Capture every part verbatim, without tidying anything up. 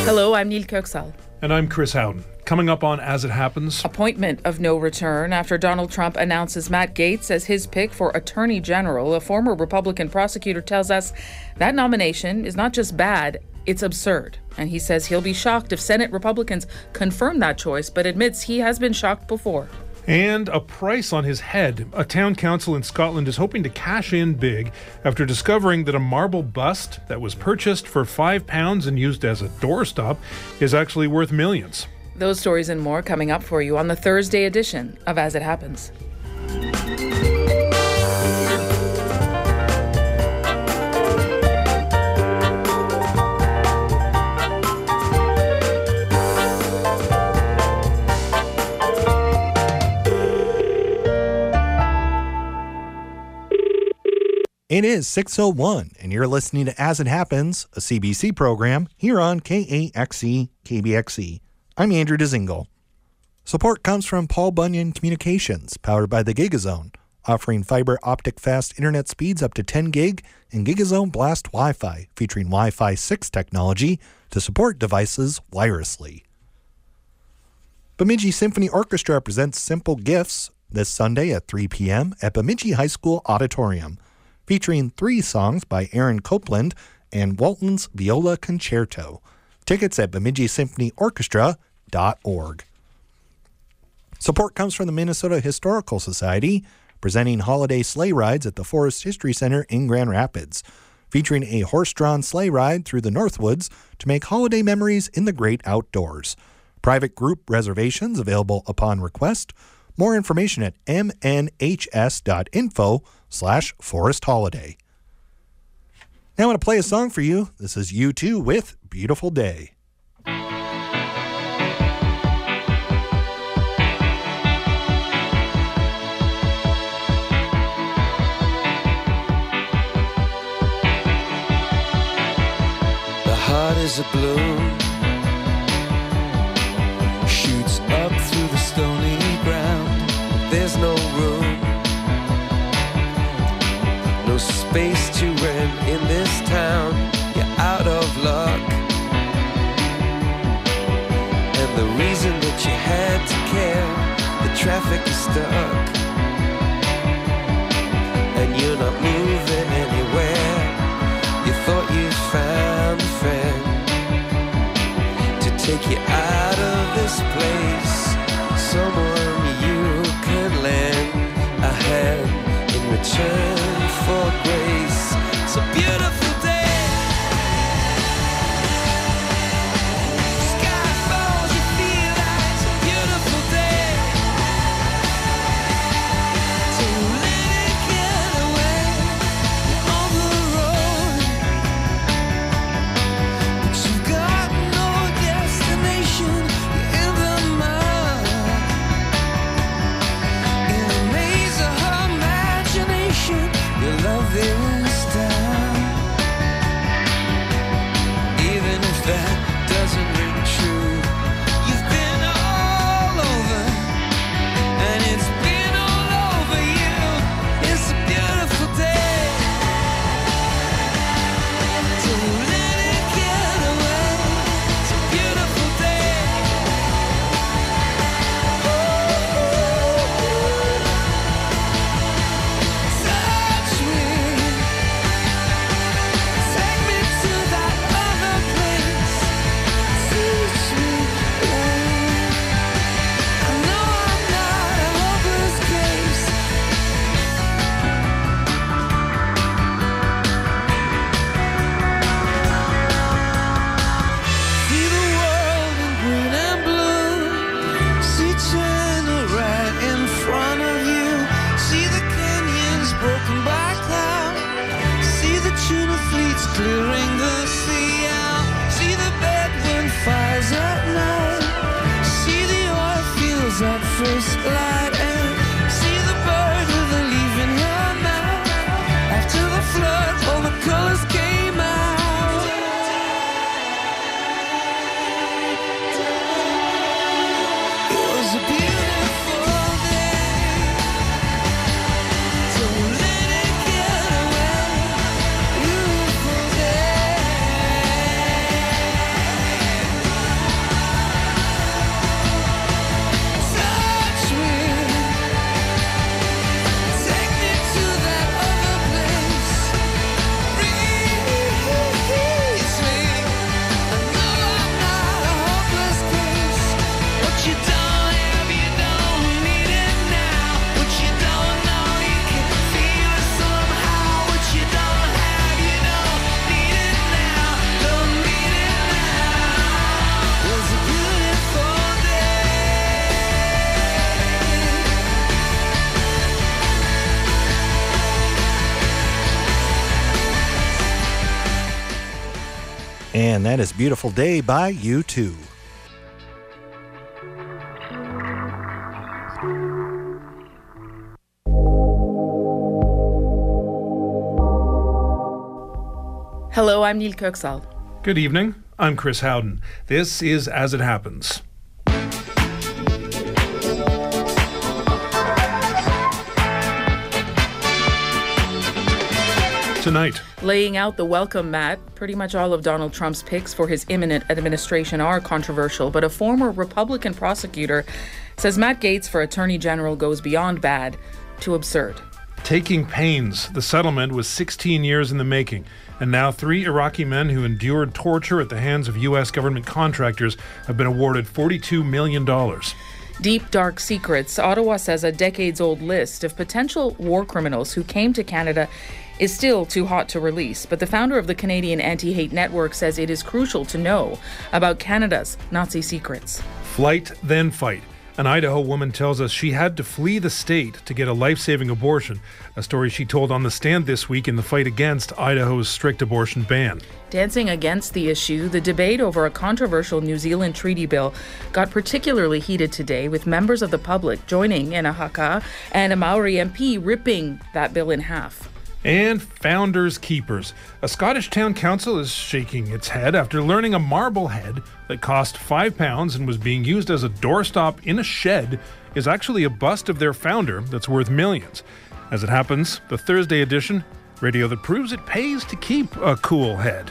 Hello, I'm Neil Köksal. And I'm Chris Howden. Coming up on As It Happens. Appointment of no return after Donald Trump announces Matt Gaetz as his pick for Attorney General. A former Republican prosecutor tells us that nomination is not just bad, it's absurd. And he says he'll be shocked if Senate Republicans confirm that choice, but admits he has been shocked before. And a price on his head. A town council in Scotland is hoping to cash in big after discovering that a marble bust that was purchased for five pounds and used as a doorstop is actually worth millions. Those stories and more coming up for you on the Thursday edition of As It Happens. It is six oh one, and you're listening to As It Happens, a C B C program here on K A X E, K B X E. I'm Andrew Dezingle. Support comes from Paul Bunyan Communications, powered by the Gigazone, offering fiber optic fast internet speeds up to ten gig and Gigazone Blast Wi-Fi, featuring Wi-Fi six technology to support devices wirelessly. Bemidji Symphony Orchestra presents Simple Gifts this Sunday at three p.m. at Bemidji High School Auditorium, featuring three songs by Aaron Copeland and Walton's Viola Concerto. Tickets at bemidji symphony orchestra dot org. Support comes from the Minnesota Historical Society, presenting holiday sleigh rides at the Forest History Center in Grand Rapids, featuring a horse-drawn sleigh ride through the Northwoods to make holiday memories in the great outdoors. Private group reservations available upon request. More information at m n h s dot info slash forest holiday. Now I want to play a song for you. This is U two with Beautiful Day. The heart is a bloom, shoots up through the stony ground. There's no room, no space to rent in this town. You're out of luck, and the reason that you had to care, the traffic is stuck, and you're not moving anywhere. You thought you'd found a friend to take you out of this place, someone you could lend a hand in return for grace. It's a beautiful day. Sky falls, you feel like it's a beautiful day. So let it get away. You're on the road, but you've got no destination. You're in the mud, in a maze of her imagination. Your love is done. And that is Beautiful Day by U two. Hello, I'm Neil Kirksall. Good evening. I'm Chris Howden. This is As It Happens. Tonight, laying out the welcome mat, pretty much all of Donald Trump's picks for his imminent administration are controversial, but a former Republican prosecutor says Matt Gaetz for Attorney General goes beyond bad to absurd. Taking Pains. The settlement was sixteen years in the making, and now three Iraqi men who endured torture at the hands of U S government contractors have been awarded forty-two million dollars. Deep Dark Secrets. Ottawa says a decades-old list of potential war criminals who came to Canada is still too hot to release, but the founder of the Canadian Anti-Hate Network says it is crucial to know about Canada's Nazi secrets. Flight, then fight. An Idaho woman tells us she had to flee the state to get a life-saving abortion, a story she told on the stand this week in the fight against Idaho's strict abortion ban. Dancing against the issue, the debate over a controversial New Zealand treaty bill got particularly heated today, with members of the public joining in a haka and a Maori M P ripping that bill in half. And Founders Keepers. A Scottish town council is shaking its head after learning a marble head that cost five pounds and was being used as a doorstop in a shed is actually a bust of their founder that's worth millions. As it happens, the Thursday edition, radio that proves it pays to keep a cool head.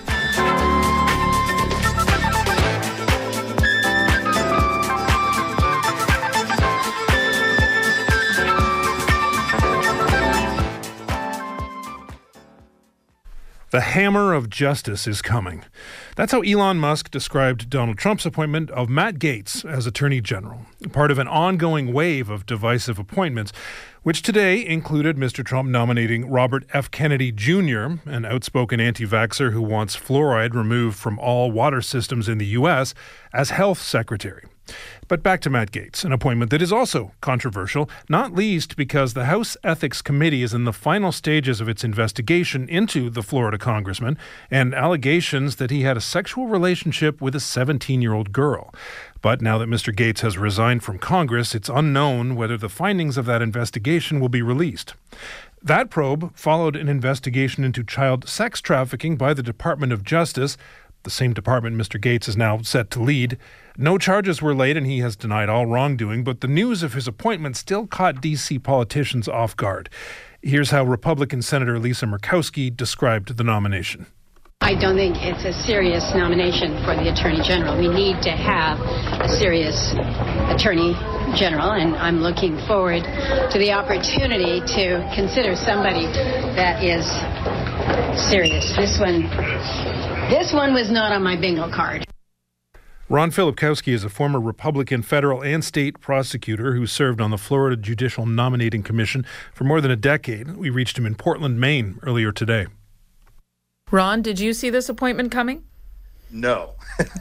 The hammer of justice is coming. That's how Elon Musk described Donald Trump's appointment of Matt Gaetz as Attorney General, part of an ongoing wave of divisive appointments, which today included Mister Trump nominating Robert F. Kennedy Junior, an outspoken anti-vaxxer who wants fluoride removed from all water systems in the U S, as health secretary. But back to Matt Gaetz, an appointment that is also controversial, not least because the House Ethics Committee is in the final stages of its investigation into the Florida congressman and allegations that he had a sexual relationship with a seventeen-year-old girl. But now that Mister Gaetz has resigned from Congress, it's unknown whether the findings of that investigation will be released. That probe followed an investigation into child sex trafficking by the Department of Justice, the same department Mister Gaetz is now set to lead. No charges were laid and he has denied all wrongdoing, but the news of his appointment still caught D C politicians off guard. Here's how Republican Senator Lisa Murkowski described the nomination. I don't think it's a serious nomination for the Attorney General. We need to have a serious Attorney General, and I'm looking forward to the opportunity to consider somebody that is serious. This one, this one was not on my bingo card. Ron Filipkowski is a former Republican federal and state prosecutor who served on the Florida Judicial Nominating Commission for more than a decade. We reached him in Portland, Maine earlier today. Ron, did you see this appointment coming? No.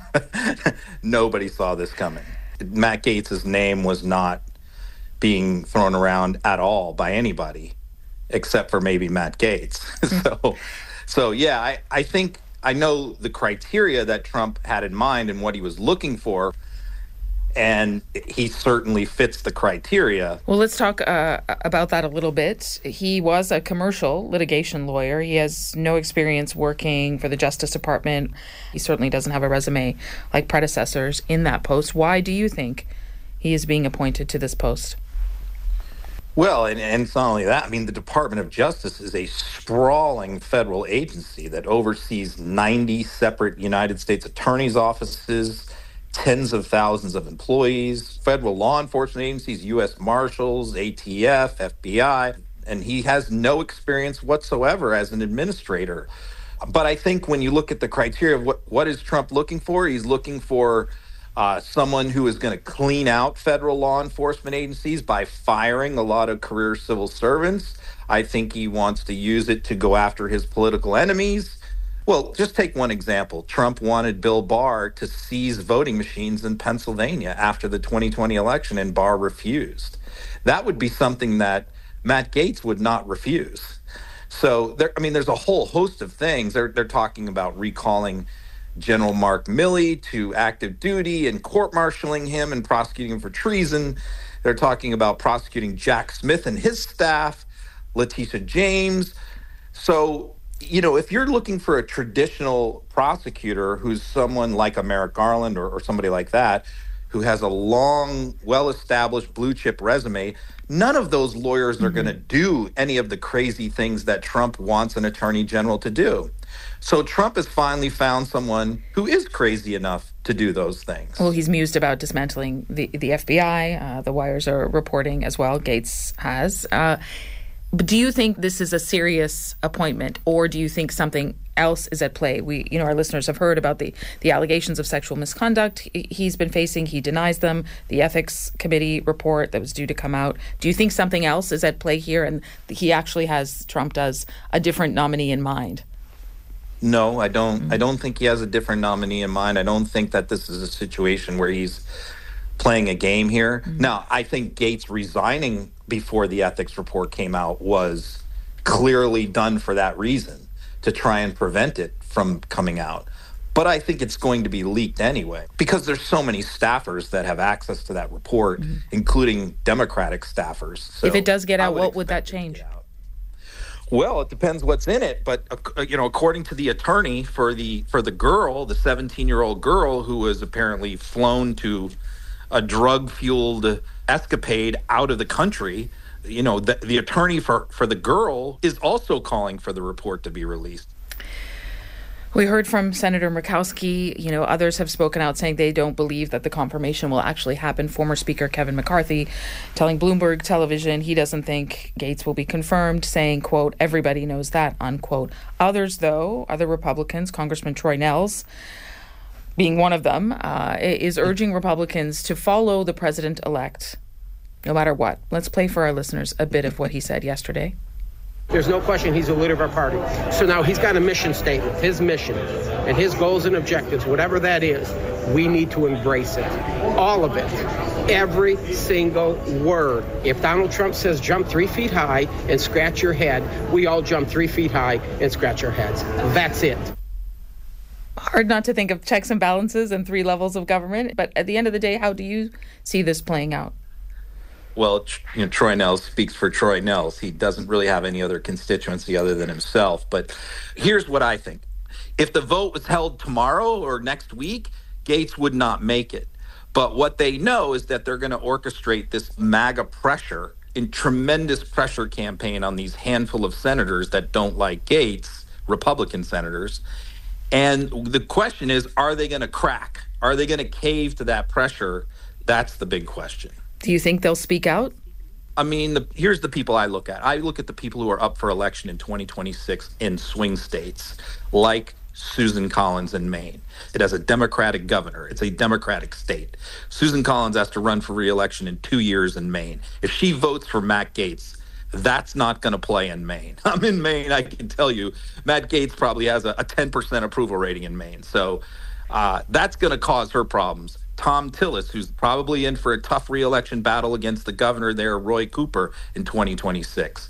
Nobody saw this coming. Matt Gaetz' name was not being thrown around at all by anybody, except for maybe Matt Gaetz. so, so yeah, I, I think I know the criteria that Trump had in mind and what he was looking for, and he certainly fits the criteria. Well, let's talk uh, about that a little bit. He was a commercial litigation lawyer. He has no experience working for the Justice Department. He certainly doesn't have a resume like predecessors in that post. Why do you think he is being appointed to this post? Well, and, and it's not only that. I mean, the Department of Justice is a sprawling federal agency that oversees ninety separate United States attorneys' offices, tens of thousands of employees, federal law enforcement agencies, U S Marshals, A T F, F B I, and he has no experience whatsoever as an administrator. But I think when you look at the criteria of what, what is Trump looking for, he's looking for uh, someone who is going to clean out federal law enforcement agencies by firing a lot of career civil servants. I think he wants to use it to go after his political enemies. Well, just take one example. Trump wanted Bill Barr to seize voting machines in Pennsylvania after the twenty twenty election, and Barr refused. That would be something that Matt Gaetz would not refuse. So, there, I mean, there's a whole host of things. They're, they're talking about recalling General Mark Milley to active duty and court-martialing him and prosecuting him for treason. They're talking about prosecuting Jack Smith and his staff, Letitia James. So, you know, if you're looking for a traditional prosecutor who's someone like a Merrick Garland or, or somebody like that, who has a long, well-established blue-chip resume, none of those lawyers are mm-hmm. going to do any of the crazy things that Trump wants an attorney general to do. So Trump has finally found someone who is crazy enough to do those things. Well, he's mused about dismantling the, the F B I. Uh, the wires are reporting as well. Gaetz has. Uh, but do you think this is a serious appointment, or do you think something else is at play? We, you know, our listeners have heard about the, the allegations of sexual misconduct he's been facing. He denies them. The ethics committee report that was due to come out. Do you think something else is at play here, and he actually has, Trump does, a different nominee in mind? No, I don't. Mm-hmm. I don't think he has a different nominee in mind. I don't think that this is a situation where he's playing a game here. Mm-hmm. Now, I think Gaetz resigning before the ethics report came out was clearly done for that reason, to try and prevent it from coming out. But I think it's going to be leaked anyway, because there's so many staffers that have access to that report, mm-hmm. including Democratic staffers. So if it does get out, would what would that change? Well, it depends what's in it, but uh, you know, according to the attorney for the for the girl, the seventeen-year-old girl who was apparently flown to a drug-fueled escapade out of the country, you know, the, the attorney for, for the girl is also calling for the report to be released. We heard from Senator Murkowski. You know, others have spoken out saying they don't believe that the confirmation will actually happen. Former Speaker Kevin McCarthy telling Bloomberg Television he doesn't think Gaetz will be confirmed, saying, quote, everybody knows that, unquote. Others, though, other Republicans, Congressman Troy Nehls, being one of them, uh, is urging Republicans to follow the president-elect no matter what. Let's play for our listeners a bit of what he said yesterday. There's no question he's the leader of our party. So now he's got a mission statement, his mission, and his goals and objectives, whatever that is, we need to embrace it. All of it. Every single word. If Donald Trump says jump three feet high and scratch your head, we all jump three feet high and scratch our heads. That's it. Hard not to think of checks and balances and three levels of government. But at the end of the day, how do you see this playing out? Well, you know, Troy Nehls speaks for Troy Nehls. He doesn't really have any other constituency other than himself. But here's what I think. If the vote was held tomorrow or next week, Gaetz would not make it. But what they know is that they're going to orchestrate this MAGA pressure, in tremendous pressure campaign on these handful of senators that don't like Gaetz, Republican senators. And the question is, are they going to crack? Are they going to cave to that pressure? That's the big question. Do you think they'll speak out? I mean, the, here's the people I look at. I look at the people who are up for election in twenty twenty-six in swing states, like Susan Collins in Maine. It has a Democratic governor. It's a Democratic state. Susan Collins has to run for re-election in two years in Maine. If she votes for Matt Gaetz, that's not going to play in Maine. I'm in Maine. I can tell you, Matt Gaetz probably has a, a ten percent approval rating in Maine. So uh, that's going to cause her problems. Tom Tillis, who's probably in for a tough re-election battle against the governor there, Roy Cooper, in twenty twenty-six.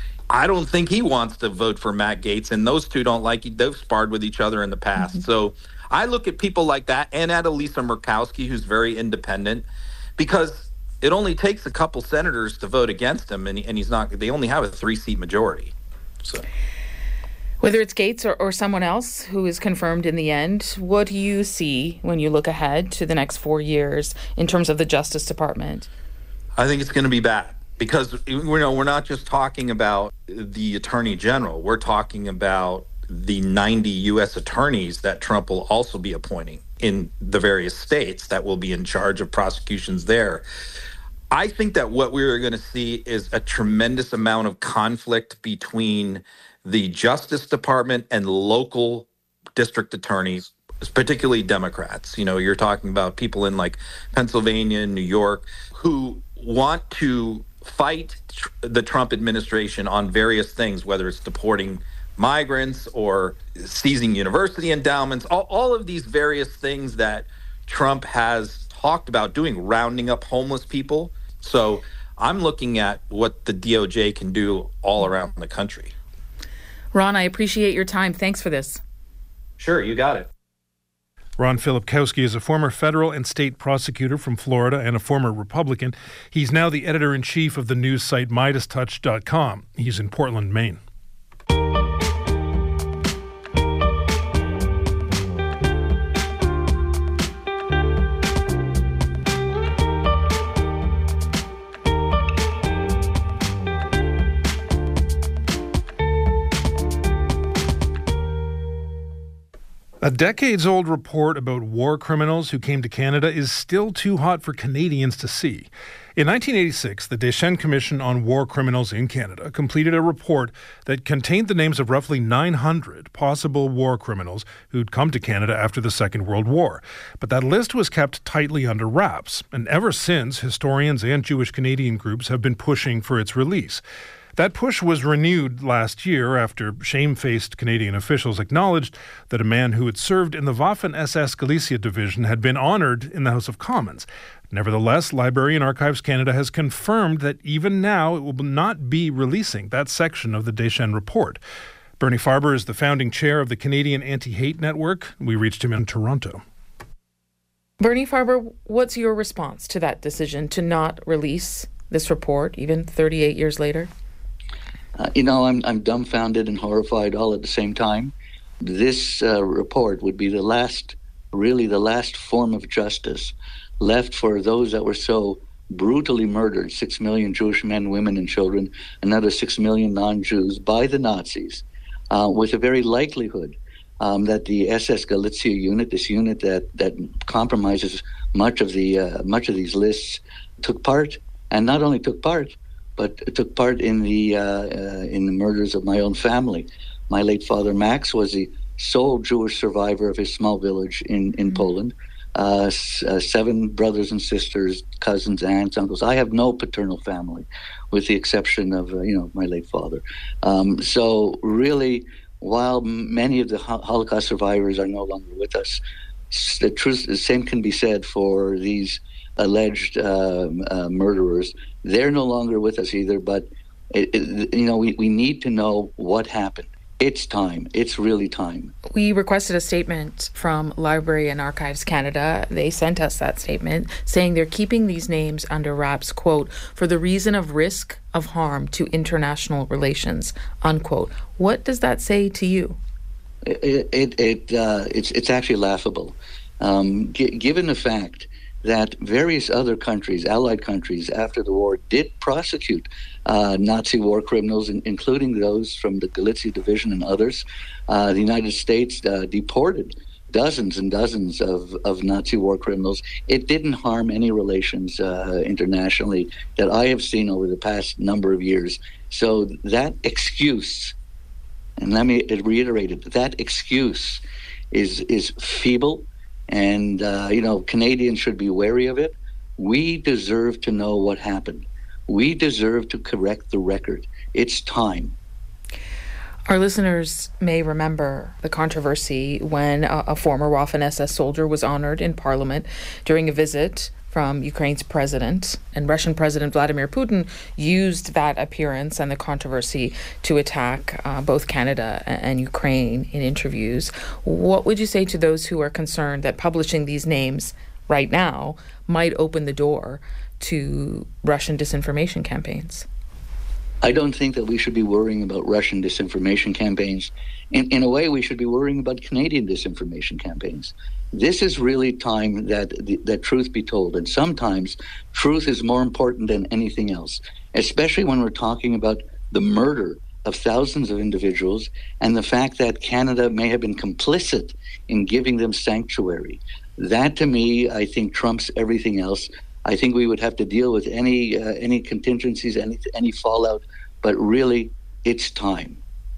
I don't think he wants to vote for Matt Gaetz, and those two don't like, they've sparred with each other in the past. Mm-hmm. So I look at people like that, and at Elisa Murkowski, who's very independent, because it only takes a couple senators to vote against him, and, and he's not, they only have a three-seat majority. So whether it's Gaetz or, or someone else who is confirmed in the end, what do you see when you look ahead to the next four years in terms of the Justice Department? I think it's going to be bad, because you know, we're not just talking about the Attorney General. We're talking about the ninety U S attorneys that Trump will also be appointing in the various states that will be in charge of prosecutions there. I think that what we're going to see is a tremendous amount of conflict between the Justice Department and local district attorneys, particularly Democrats. You know, you're talking about people in like Pennsylvania and New York who want to fight tr- the Trump administration on various things, whether it's deporting migrants or seizing university endowments, all, all of these various things that Trump has talked about doing, rounding up homeless people. So I'm looking at what the D O J can do all around the country. Ron, I appreciate your time. Thanks for this. Sure, you got it. Ron Filipkowski is a former federal and state prosecutor from Florida and a former Republican. He's now the editor-in-chief of the news site Midas Touch dot com. He's in Portland, Maine. A decades-old report about war criminals who came to Canada is still too hot for Canadians to see. In nineteen eighty-six, the Deschênes Commission on War Criminals in Canada completed a report that contained the names of roughly nine hundred possible war criminals who'd come to Canada after the Second World War. But that list was kept tightly under wraps, and ever since, historians and Jewish Canadian groups have been pushing for its release. That push was renewed last year after shamefaced Canadian officials acknowledged that a man who had served in the Waffen-S S Galicia Division had been honoured in the House of Commons. Nevertheless, Library and Archives Canada has confirmed that even now it will not be releasing that section of the Deschênes report. Bernie Farber is the founding chair of the Canadian Anti-Hate Network. We reached him in Toronto. Bernie Farber, what's your response to that decision to not release this report, even thirty-eight years later? Uh, you know, I'm I'm dumbfounded and horrified all at the same time. This uh, report would be the last, really the last form of justice left for those that were so brutally murdered, six million Jewish men, women, and children, another six million non-Jews by the Nazis, uh, with a very likelihood um, that the S S Galicia unit, this unit that, that compromises much of the uh, much of these lists, took part, and not only took part, but took part in the uh, uh, in the murders of my own family. My late father, Max, was the sole Jewish survivor of his small village in, in mm-hmm. Poland. Uh, s- uh, seven brothers and sisters, cousins, aunts, uncles. I have no paternal family, with the exception of, uh, you know, my late father. Um, so really, while many of the ho- Holocaust survivors are no longer with us, the truth, the same can be said for these alleged uh, uh, murderers. They're no longer with us either, but it, it, you know, we, we need to know what happened. It's time. It's really time. We requested a statement from Library and Archives Canada. They sent us that statement saying they're keeping these names under wraps, quote, for the reason of risk of harm to international relations, unquote. What does that say to you? It, it, it uh, it's it's actually laughable, um, g- given the fact that various other countries, allied countries, after the war did prosecute uh, Nazi war criminals, in, including those from the Galicia Division and others. Uh, the United States uh, deported dozens and dozens of, of Nazi war criminals. It didn't harm any relations uh, internationally that I have seen over the past number of years. So that excuse, and let me reiterate it, that excuse is is feeble. And, uh, you know, Canadians should be wary of it. We deserve to know what happened. We deserve to correct the record. It's time. Our listeners may remember the controversy when a, a former Waffen-S S soldier was honored in Parliament during a visit from Ukraine's president, and Russian President Vladimir Putin used that appearance and the controversy to attack uh, both Canada and Ukraine in interviews. What would you say to those who are concerned that publishing these names right now might open the door to Russian disinformation campaigns? I don't think that we should be worrying about Russian disinformation campaigns. In, in a way, we should be worrying about Canadian disinformation campaigns. This is really time that that truth be told. And sometimes truth is more important than anything else, especially when we're talking about the murder of thousands of individuals and the fact that Canada may have been complicit in giving them sanctuary. That, to me, I think trumps everything else. I think we would have to deal with any uh, any contingencies, any any fallout, but really, it's time.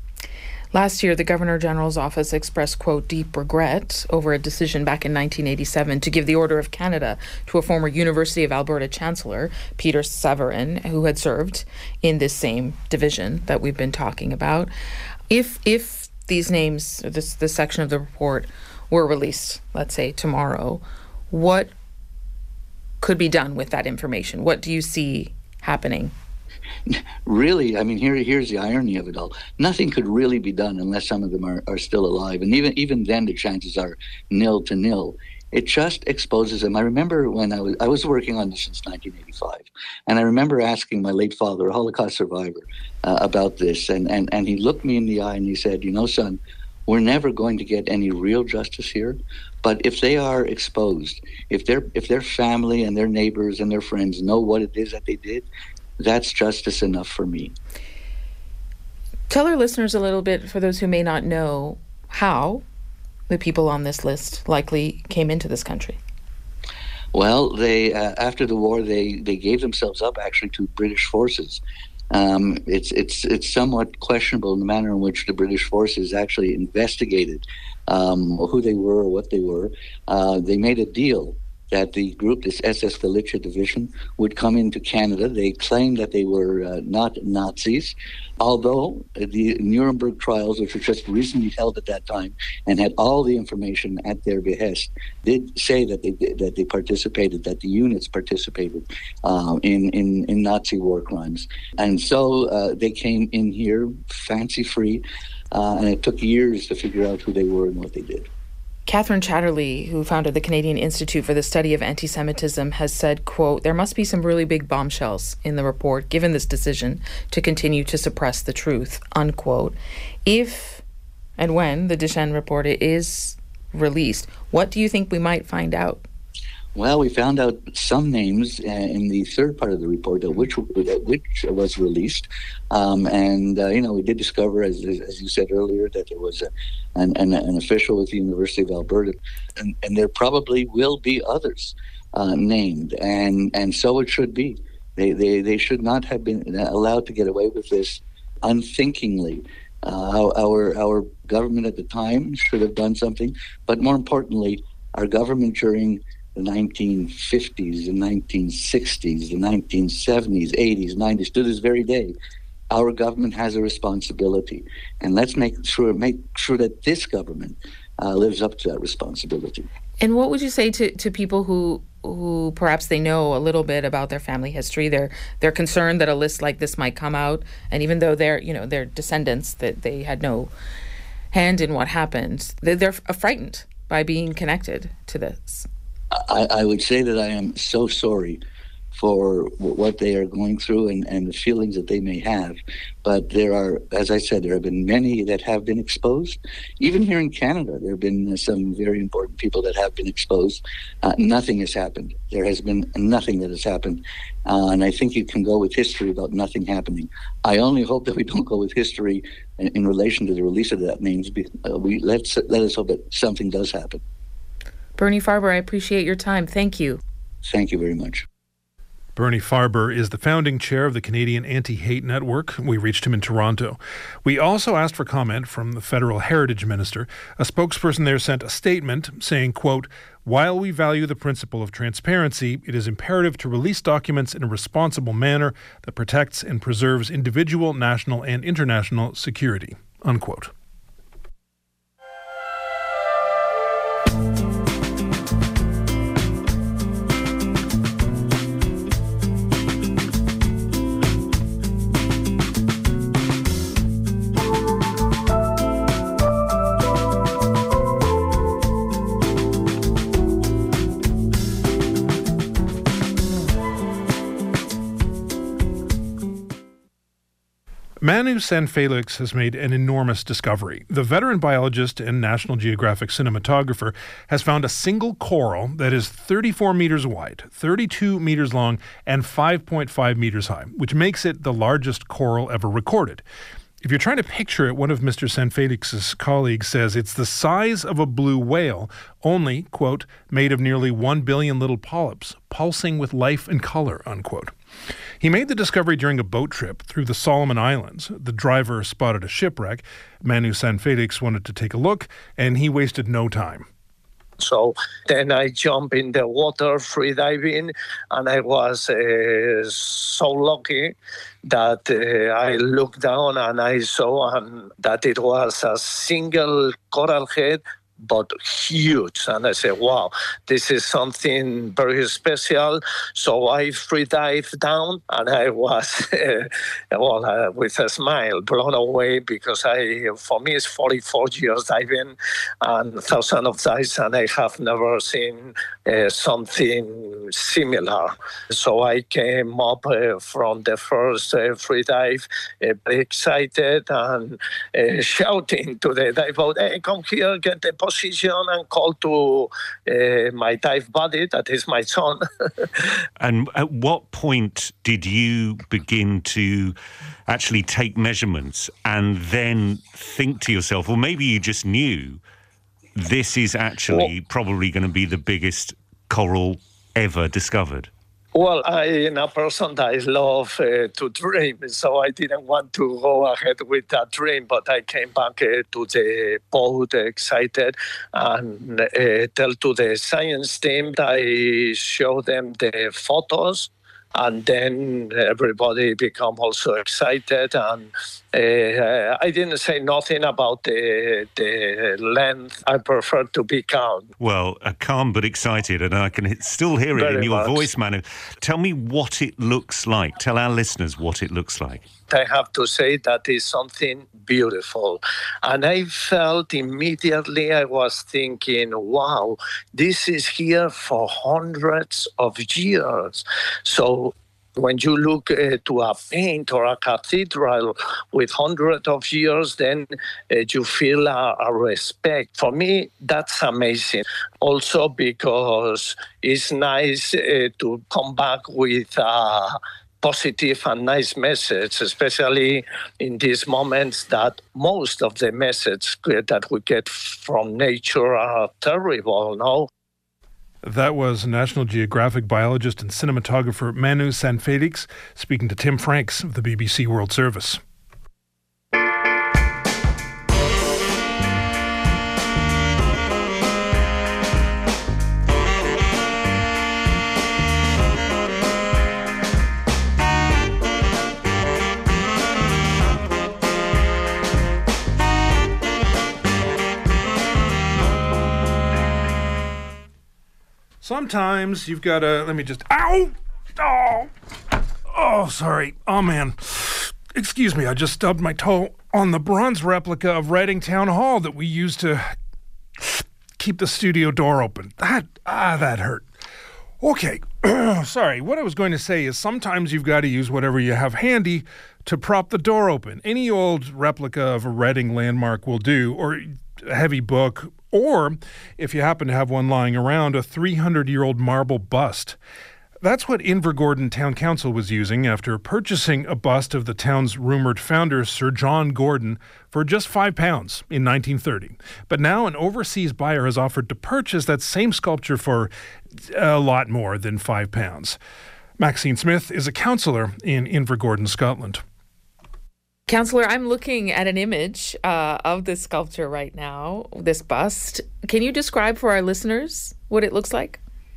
Last year, the Governor General's office expressed, quote, deep regret over a decision back in nineteen eighty-seven to give the Order of Canada to a former University of Alberta Chancellor, Peter Severin, who had served in this same division that we've been talking about. If if these names, this this section of the report, were released, let's say tomorrow, what could be done with that information? What do you see happening? Really, I mean, here here's the irony of it all. Nothing could really be done unless some of them are, are still alive. And even even then, the chances are nil to nil. It just exposes them. I remember when I was I was working on this since nineteen eighty-five, and I remember asking my late father, a Holocaust survivor, uh, about this, and, and, and he looked me in the eye and he said, you know, son, we're never going to get any real justice here, but if they are exposed, if their if their family and their neighbors and their friends know what it is that they did, that's justice enough for me. Tell our listeners a little bit, for those who may not know, how the people on this list likely came into this country. Well, they uh, after the war, they, they gave themselves up actually to British forces. Um, it's it's it's somewhat questionable in the manner in which the British forces actually investigated um, who they were or what they were. Uh, they made a deal that the group, this S S Galicia division, would come into Canada. They claimed that they were uh, not Nazis, although the Nuremberg trials, which were just recently held at that time and had all the information at their behest, did say that they that they participated, that the units participated uh, in, in, in Nazi war crimes. And so uh, they came in here fancy-free, uh, and it took years to figure out who they were and what they did. Katherine Chatterley, who founded the Canadian Institute for the Study of Anti-Semitism, has said, quote, there must be some really big bombshells in the report, given this decision to continue to suppress the truth, unquote. If and when the Deschênes report is released, what do you think we might find out? Well, we found out some names uh, in the third part of the report, uh, which which was released, um, and uh, you know we did discover, as as you said earlier, that there was a, an, an an official with the University of Alberta, and, and there probably will be others uh, named, and and so it should be. They they they should not have been allowed to get away with this unthinkingly. Uh, our our government at the time should have done something, but more importantly, our government during the nineteen fifties, the nineteen sixties, the nineteen seventies, eighties, nineties, to this very day, our government has a responsibility. And let's make sure make sure that this government uh, lives up to that responsibility. And what would you say to, to people who who perhaps they know a little bit about their family history? They're they're concerned that a list like this might come out, and even though they're you know they're descendants, that they had no hand in what happened, they're, they're frightened by being connected to this. I, I would say that I am so sorry for what they are going through and, and the feelings that they may have. But there are, as I said, there have been many that have been exposed. Even here in Canada, there have been some very important people that have been exposed. Uh, nothing has happened. There has been nothing that has happened. Uh, and I think you can go with history about nothing happening. I only hope that we don't go with history in, in relation to the release of that names. Uh, we, let's, let us hope that something does happen. Bernie Farber, I appreciate your time. Thank you. Thank you very much. Bernie Farber is the founding chair of the Canadian Anti-Hate Network. We reached him in Toronto. We also asked for comment from the Federal Heritage Minister. A spokesperson there sent a statement saying, quote, while we value the principle of transparency, it is imperative to release documents in a responsible manner that protects and preserves individual, national, and international security, unquote. Manu Sanfelix has made an enormous discovery. The veteran biologist and National Geographic cinematographer has found a single coral that is thirty-four meters wide, thirty-two meters long, and five point five meters high, which makes it the largest coral ever recorded. If you're trying to picture it, one of Mister Sanfelix's colleagues says it's the size of a blue whale, only, quote, made of nearly one billion little polyps, pulsing with life and color, unquote. He made the discovery during a boat trip through the Solomon Islands. The driver spotted a shipwreck. Manu Sanfelix wanted to take a look, and he wasted no time. So then I jumped in the water, free diving, and I was uh, so lucky that uh, I looked down and I saw um, that it was a single coral head, but huge. And I said, wow, this is something very special. So I free dived down, and I was, uh, well, uh, with a smile, blown away, because I, for me, it's forty-four years diving and thousands of dives, and I have never seen uh, something similar. So I came up uh, from the first uh, free dive, uh, very excited and uh, shouting to the dive boat, hey, come here, get the position, and call to uh, my dive buddy, that is my son. And at what point did you begin to actually take measurements and then think to yourself, well, maybe you just knew this is actually well, probably going to be the biggest coral ever discovered? Well, I am a person that I love uh, to dream, so I didn't want to go ahead with that dream, but I came back uh, to the boat excited and uh, tell to the science team that I show them the photos, and then everybody become also excited. And uh, I didn't say nothing about the, the length. I prefer to be calm. Well, uh, calm but excited, and I can still hear it Very in your much. voice, Manu. Tell me what it looks like. Tell our listeners what it looks like. I have to say that is something beautiful. And I felt immediately, I was thinking, wow, this is here for hundreds of years. So when you look uh, to a paint or a cathedral with hundreds of years, then uh, you feel a, a respect. For me, that's amazing. Also because it's nice uh, to come back with a positive and nice message, especially in these moments that most of the messages that we get from nature are terrible, no? That was National Geographic biologist and cinematographer Manu Sanfelix speaking to Tim Franks of the B B C World Service. Sometimes you've got to, let me just, ow! Oh! Oh, sorry. Oh, man. Excuse me, I just stubbed my toe on the bronze replica of Reading Town Hall that we used to keep the studio door open. That, ah, that hurt. Okay, sorry. What I was going to say is sometimes you've got to use whatever you have handy to prop the door open. Any old replica of a Reading landmark will do, or a heavy book, or, if you happen to have one lying around, a three hundred year old marble bust. That's what Invergordon Town Council was using after purchasing a bust of the town's rumored founder, Sir John Gordon, for just five pounds in nineteen thirty. But now an overseas buyer has offered to purchase that same sculpture for a lot more than five pounds. Maxine Smith is a councillor in Invergordon, Scotland. Councillor, I'm looking at an image uh, of this sculpture right now, this bust. Can you describe for our listeners what it looks like?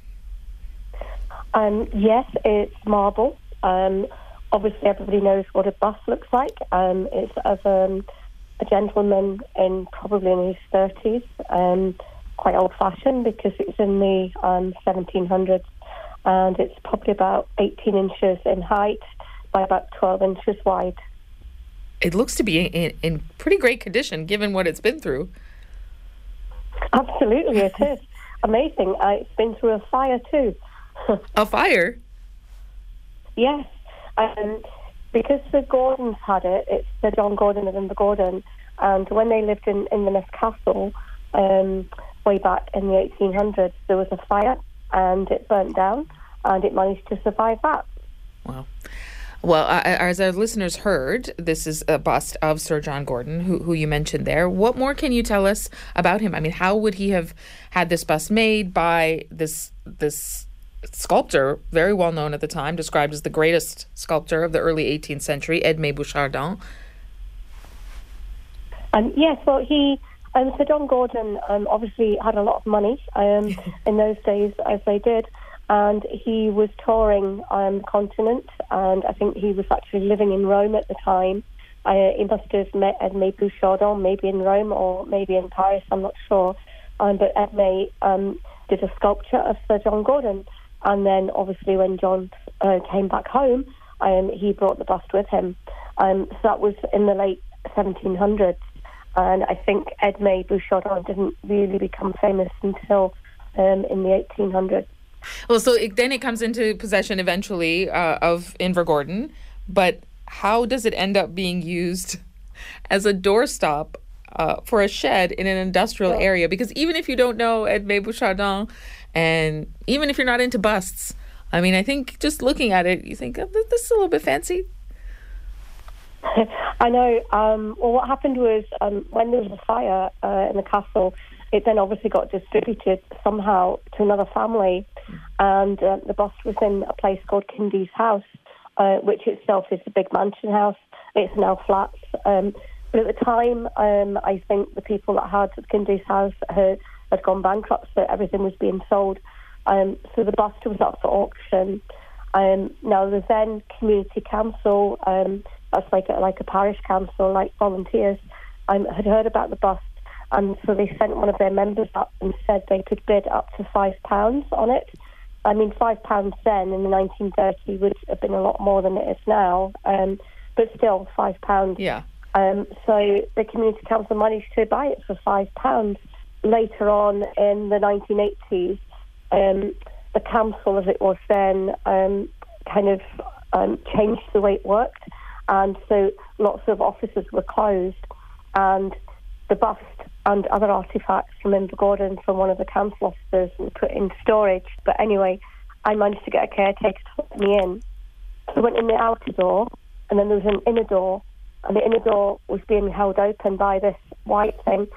Um, yes, it's marble. Um, obviously, everybody knows what a bust looks like. Um, it's of um, a gentleman in probably in his thirties, um, quite old-fashioned because it's in the um, seventeen hundreds, and it's probably about eighteen inches in height by about twelve inches wide. It looks to be in, in pretty great condition, given what it's been through. Absolutely, it is. Amazing. Uh, it's been through a fire, too. A fire? Yes. Um, because the Gordons had it, it's Sir John Gordon of Invergordon, and when they lived in Inverness Castle, um, way back in the eighteen hundreds, there was a fire, and it burnt down, and it managed to survive that. Wow. Well, uh, as our listeners heard, this is a bust of Sir John Gordon, who, who you mentioned there. What more can you tell us about him? I mean, how would he have had this bust made by this this sculptor, very well known at the time, described as the greatest sculptor of the early eighteenth century, Edmé Bouchardon? Um, yes, well, he, um, Sir John Gordon um, obviously had a lot of money um, in those days, as they did. And he was touring um, the continent, and I think he was actually living in Rome at the time. Uh, he must have met Edmé Bouchardon, maybe in Rome or maybe in Paris, I'm not sure. Um, but Ed May um, did a sculpture of Sir John Gordon. And then, obviously, when John uh, came back home, um, he brought the bust with him. Um, so that was in the late seventeen hundreds. And I think Edmé Bouchardon didn't really become famous until um, in the eighteen hundreds. Well, so it, then it comes into possession eventually uh, of Invergordon. But how does it end up being used as a doorstop uh, for a shed in an industrial yeah. area? Because even if you don't know Edmé Bouchardon, and even if you're not into busts, I mean, I think just looking at it, you think, oh, this is a little bit fancy. I know. Um, well, what happened was um, when there was a fire uh, in the castle, it then obviously got distributed somehow to another family, and uh, the bust was in a place called Kindy's House, uh, which itself is a big mansion house. It's now flats. Um, but at the time, um, I think the people that had Kindy's House had, had gone bankrupt, so everything was being sold. Um, so the bust was up for auction. Um, now, the then community council, um, that's like a, like a parish council, like volunteers, um, had heard about the bust, and so they sent one of their members up and said they could bid up to five pounds on it. I mean, five pounds then in the nineteen thirties would have been a lot more than it is now, um, but still five pounds. Yeah. Um, so the community council managed to buy it for five pounds. Later on in the nineteen eighties, um, the council, as it was then, um, kind of um, changed the way it worked. And so lots of offices were closed, and the bust and other artefacts from Invergordon from one of the council officers were put in storage. But anyway, I managed to get a caretaker to let me in. So I went in the outer door, and then there was an inner door, and the inner door was being held open by this white thing,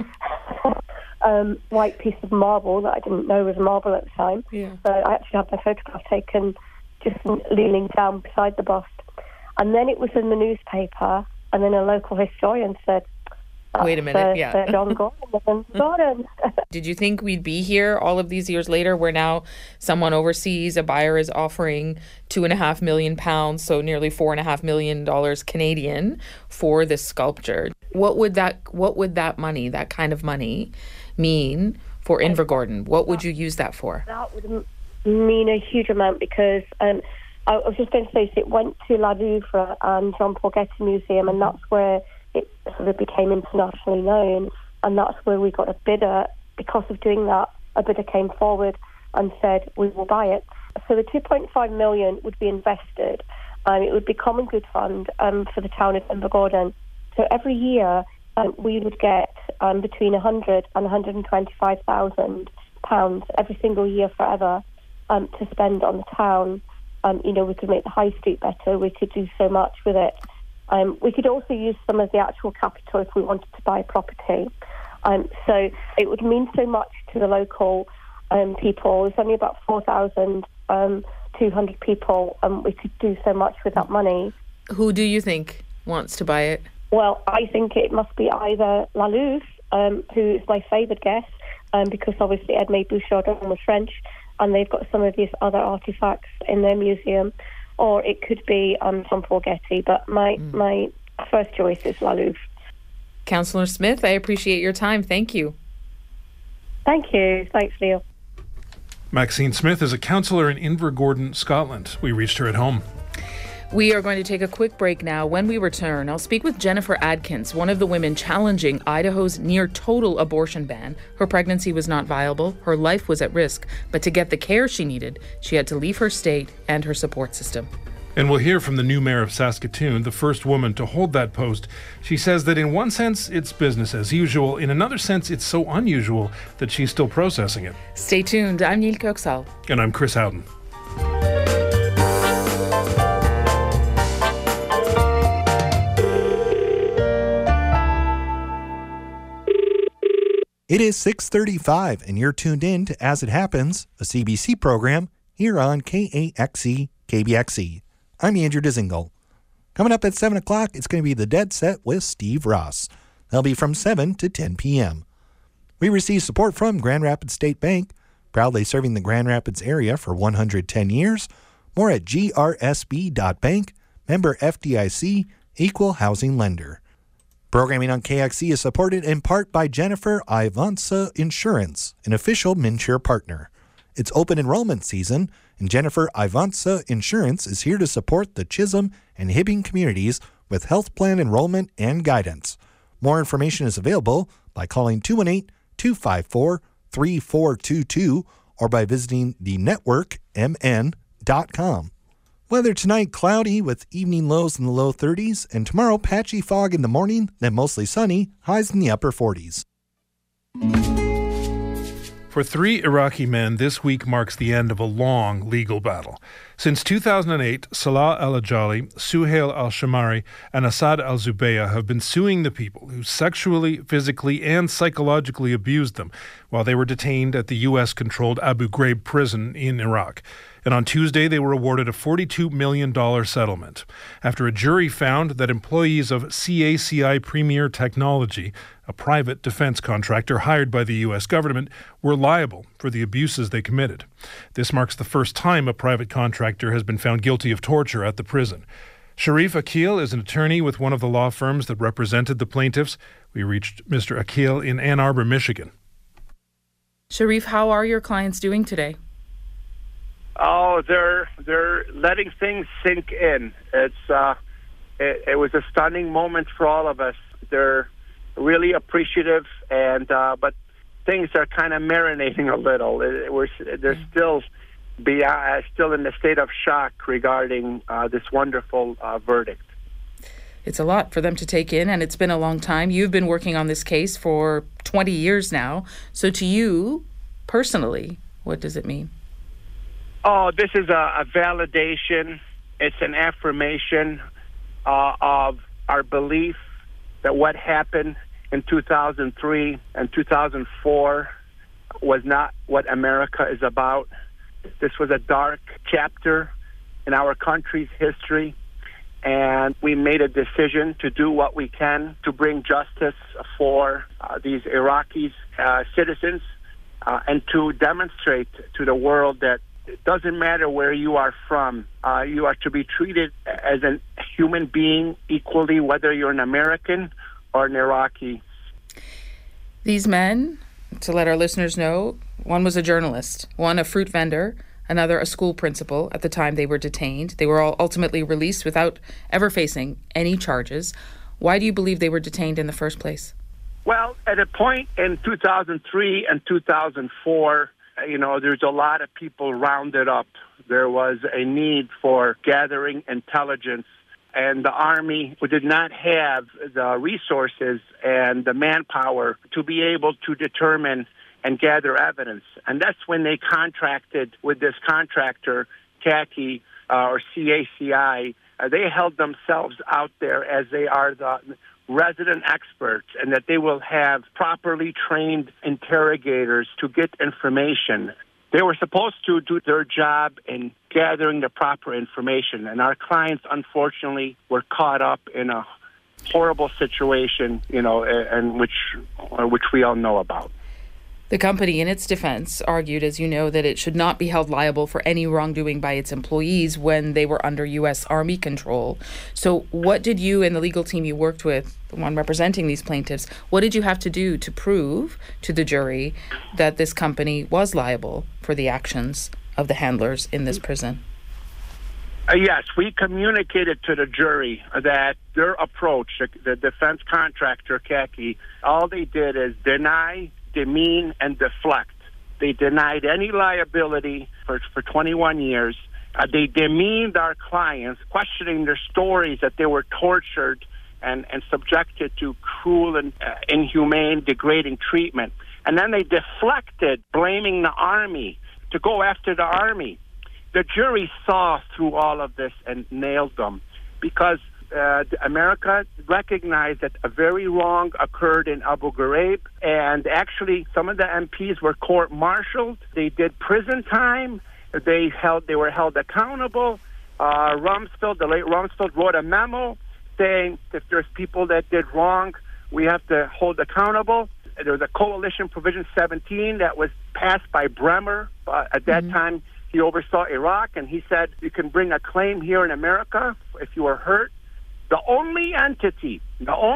um, white piece of marble that I didn't know was marble at the time. Yeah. So I actually had my photograph taken just leaning down beside the bust. And then it was in the newspaper, and then a local historian said, wait a minute, uh, yeah. Sir John Gordon. Gordon. Did you think we'd be here all of these years later where now someone overseas, a buyer is offering two and a half million pounds, so nearly four and a half million dollars Canadian for this sculpture? What would that what would that money, that kind of money, mean for Invergordon? What would you use that for? That would mean a huge amount, because um, I was just going to say, so it went to La Louvre and Jean-Paul Getty Museum, and that's where it sort of became internationally known, and that's where we got a bidder. Because of doing that, a bidder came forward and said, we will buy it. So the two point five million dollars would be invested. Um, it would be common good fund um, for the town of Invergordon. So every year um, we would get um, between one hundred thousand and one hundred twenty-five thousand pounds every single year forever um, to spend on the town. Um, you know, we could make the high street better. We could do so much with it. Um, we could also use some of the actual capital if we wanted to buy property. Um, so it would mean so much to the local um, people. There's only about four thousand two hundred people. Um, we could do so much with that money. Who do you think wants to buy it? Well, I think it must be either La Louvre, um, who is my favoured guess, um, because obviously Edmé Bouchardon was French, and they've got some of these other artefacts in their museum, or it could be um, Jean-Paul Getty, but my, mm. my first choice is La Louvre. Councillor Smith, I appreciate your time. Thank you. Thank you. Thanks, Leo. Maxine Smith is a councillor in Invergordon, Scotland. We reached her at home. We are going to take a quick break now. When we return, I'll speak with Jennifer Adkins, one of the women challenging Idaho's near-total abortion ban. Her pregnancy was not viable, her life was at risk, but to get the care she needed, she had to leave her state and her support system. And we'll hear from the new mayor of Saskatoon, the first woman to hold that post. She says that in one sense, it's business as usual. In another sense, it's so unusual that she's still processing it. Stay tuned. I'm Neil Koksal. And I'm Chris Howden. It is six thirty-five, and you're tuned in to As It Happens, a C B C program here on K A X E K B X E. I'm Andrew Dizingle. Coming up at seven o'clock, it's going to be The Dead Set with Steve Ross. That'll be from seven to ten p.m. We receive support from Grand Rapids State Bank, proudly serving the Grand Rapids area for one hundred ten years. More at G R S B dot bank, member F D I C, equal housing lender. Programming on K X E is supported in part by Jennifer Ivansa Insurance, an official MNsure partner. It's open enrollment season, and Jennifer Ivansa Insurance is here to support the Chisholm and Hibbing communities with health plan enrollment and guidance. More information is available by calling two one eight, two five four, three four two two or by visiting the network m n dot com. Weather tonight, cloudy with evening lows in the low thirties, and tomorrow patchy fog in the morning, then mostly sunny, highs in the upper forties. For three Iraqi men, this week marks the end of a long legal battle. Since two thousand eight, Salah al-Ajali, Suhail al-Shamari, and Assad al-Zubayah have been suing the people who sexually, physically, and psychologically abused them while they were detained at the U S-controlled Abu Ghraib prison in Iraq. And on Tuesday, they were awarded a forty-two million dollars settlement after a jury found that employees of C A C I Premier Technology, a private defense contractor hired by the U S government, were liable for the abuses they committed. This marks the first time a private contractor has been found guilty of torture at the prison. Sharif Akil is an attorney with one of the law firms that represented the plaintiffs. We reached Mister Akil in Ann Arbor, Michigan. Sharif, how are your clients doing today? Oh, they're they're letting things sink in. It's uh, it, it was a stunning moment for all of us. They're really appreciative, and uh, but things are kind of marinating a little. It, we're they're still be uh, still in the state of shock regarding uh, this wonderful uh, verdict. It's a lot for them to take in, and it's been a long time. You've been working on this case for twenty years now. So to you, personally, what does it mean? Oh, this is a, a validation. It's an affirmation uh, of our belief that what happened in two thousand three and two thousand four was not what America is about. This was a dark chapter in our country's history, and we made a decision to do what we can to bring justice for uh, these Iraqi uh, citizens uh, and to demonstrate to the world that it doesn't matter where you are from. Uh, you are to be treated as a human being equally, whether you're an American or an Iraqi. These men, to let our listeners know, one was a journalist, one a fruit vendor, another a school principal at the time they were detained. They were all ultimately released without ever facing any charges. Why do you believe they were detained in the first place? Well, at a point in two thousand three and two thousand four, you know, there's a lot of people rounded up. There was a need for gathering intelligence, and the Army did not have the resources and the manpower to be able to determine and gather evidence. And that's when they contracted with this contractor, C A C I, uh, or C A C I. Uh, they held themselves out there as they are the resident experts, and that they will have properly trained interrogators to get information. They were supposed to do their job in gathering the proper information, and our clients, unfortunately, were caught up in a horrible situation, you know, and which, which we all know about. The company, in its defense, argued, as you know, that it should not be held liable for any wrongdoing by its employees when they were under U S Army control. So what did you and the legal team you worked with, the one representing these plaintiffs, what did you have to do to prove to the jury that this company was liable for the actions of the handlers in this prison? Uh, yes, we communicated to the jury that their approach, the, the defense contractor, C A C I, all they did is deny, demean, and deflect. They denied any liability for, for twenty-one years. Uh, they demeaned our clients, questioning their stories that they were tortured and, and subjected to cruel and uh, inhumane, degrading treatment. And then they deflected, blaming the Army, to go after the Army. The jury saw through all of this and nailed them because Uh, America recognized that a very wrong occurred in Abu Ghraib, and actually some of the M Ps were court-martialed. They did prison time. They held. They were held accountable. Uh, Rumsfeld, the late Rumsfeld, wrote a memo saying if there's people that did wrong, we have to hold accountable. There was a coalition provision seventeen that was passed by Bremer. Uh, at that mm-hmm. time, he oversaw Iraq, and he said you can bring a claim here in America if you were hurt. The only entity, the only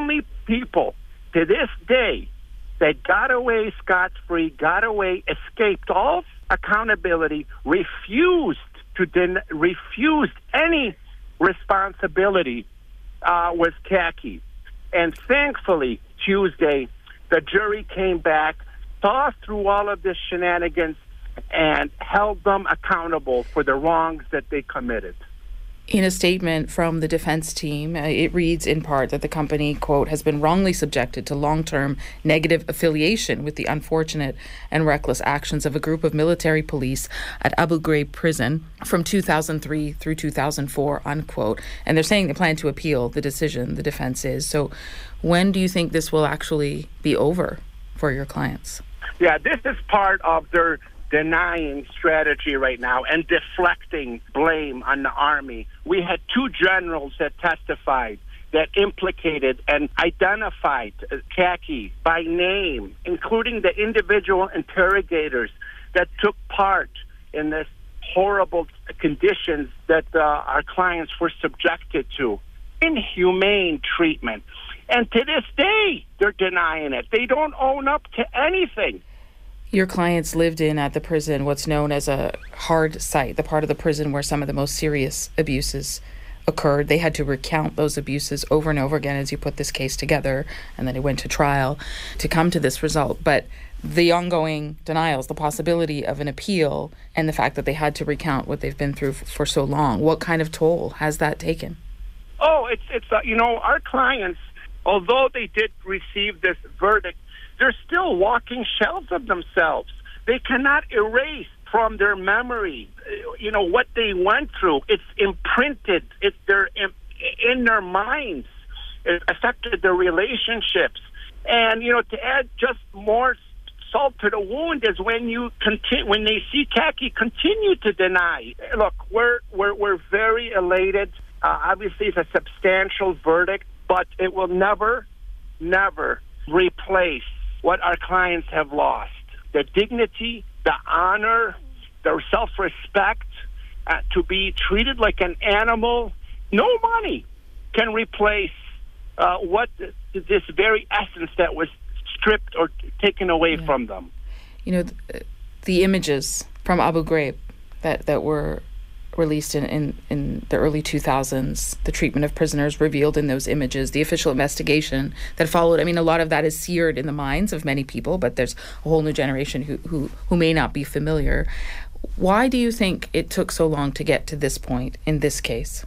people to this day that got away scot-free, got away, escaped all accountability, refused to den- refused any responsibility uh, was khaki. And thankfully, Tuesday, the jury came back, saw through all of this shenanigans, and held them accountable for the wrongs that they committed. In a statement from the defense team, uh, it reads in part that the company, quote, has been wrongly subjected to long-term negative affiliation with the unfortunate and reckless actions of a group of military police at Abu Ghraib prison from two thousand three through two thousand four, unquote. And they're saying they plan to appeal the decision, the defense is. So when do you think this will actually be over for your clients? Yeah, this is part of their denying strategy right now and deflecting blame on the Army. We had two generals that testified that implicated and identified khaki by name, including the individual interrogators that took part in this horrible conditions that uh, our clients were subjected to. Inhumane treatment. And to this day, they're denying it. They don't own up to anything. Your clients lived in at the prison what's known as a hard site, the part of the prison where some of the most serious abuses occurred. They had to recount those abuses over and over again as you put this case together, and then it went to trial to come to this result. But the ongoing denials, the possibility of an appeal, and the fact that they had to recount what they've been through f- for so long, what kind of toll has that taken? Oh, it's, it's uh, you know, our clients, although they did receive this verdict, they're still walking shells of themselves. They cannot erase from their memory, you know, what they went through. It's imprinted. It's their in, in their minds. It affected their relationships. And, you know, to add just more salt to the wound is when you continue, when they see khaki continue to deny. Look, we're we're we're very elated. Uh, obviously, it's a substantial verdict, but it will never, never replace what our clients have lost. The dignity, the honor, the self-respect, uh, to be treated like an animal. No money can replace uh, what th- this very essence that was stripped or t- taken away yeah. from them. You know, th- the images from Abu Ghraib that, that were released in, in, in the early two thousands, the treatment of prisoners revealed in those images, the official investigation that followed. I mean, a lot of that is seared in the minds of many people, but there's a whole new generation who, who, who may not be familiar. Why do you think it took so long to get to this point in this case?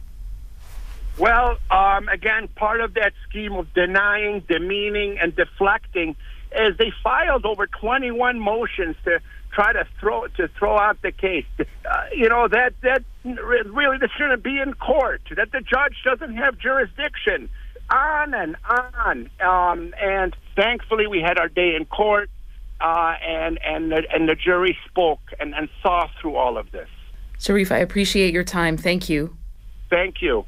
Well, um, again, part of that scheme of denying, demeaning, and deflecting is they filed over twenty-one motions to try to throw to throw out the case. Uh, you know, that that really this shouldn't be in court, that the judge doesn't have jurisdiction, on and on. Um, and thankfully, we had our day in court, uh, and and the, and the jury spoke and, and saw through all of this. Sharif, I appreciate your time. Thank you. Thank you.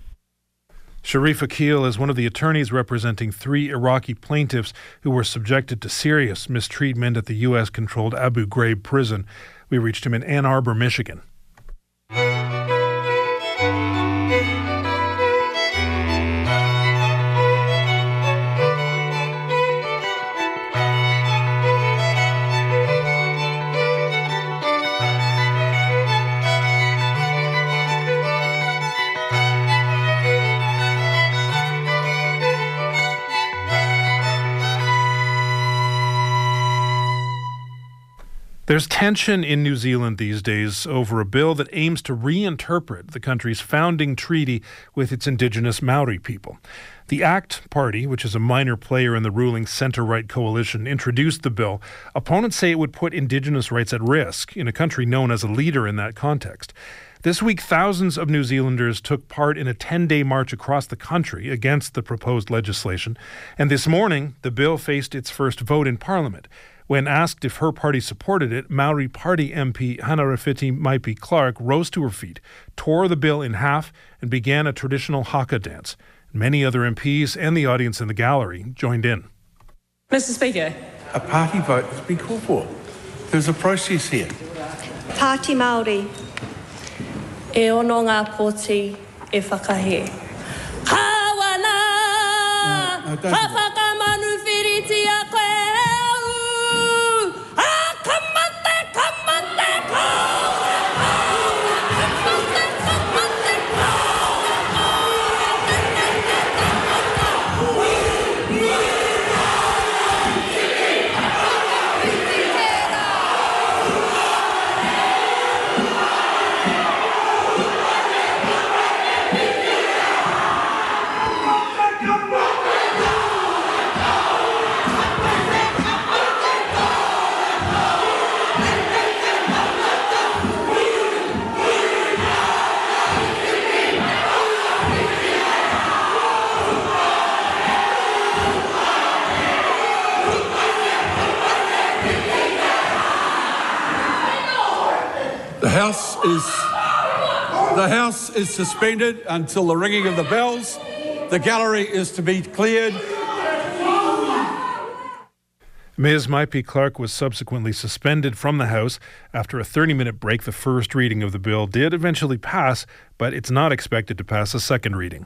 Sharif Akil is one of the attorneys representing three Iraqi plaintiffs who were subjected to serious mistreatment at the U S-controlled Abu Ghraib prison. We reached him in Ann Arbor, Michigan. There's tension in New Zealand these days over a bill that aims to reinterpret the country's founding treaty with its indigenous Maori people. The ACT Party, which is a minor player in the ruling centre-right coalition, introduced the bill. Opponents say it would put indigenous rights at risk in a country known as a leader in that context. This week, thousands of New Zealanders took part in a ten-day march across the country against the proposed legislation. And this morning, the bill faced its first vote in Parliament. When asked if her party supported it, Maori Party M P Hanarafiti Maipi Clark rose to her feet, tore the bill in half, and began a traditional haka dance. Many other M Ps and the audience in the gallery joined in. Mister Speaker. A party vote has been called for. There's a process here. Party Māori. E ono ngā pōti e whakahe. Kawana! No, no, The House is the House is suspended until the ringing of the bells. The gallery is to be cleared. Miz Maipie Clark was subsequently suspended from the House. After a thirty-minute break, the first reading of the bill did eventually pass, but it's not expected to pass a second reading.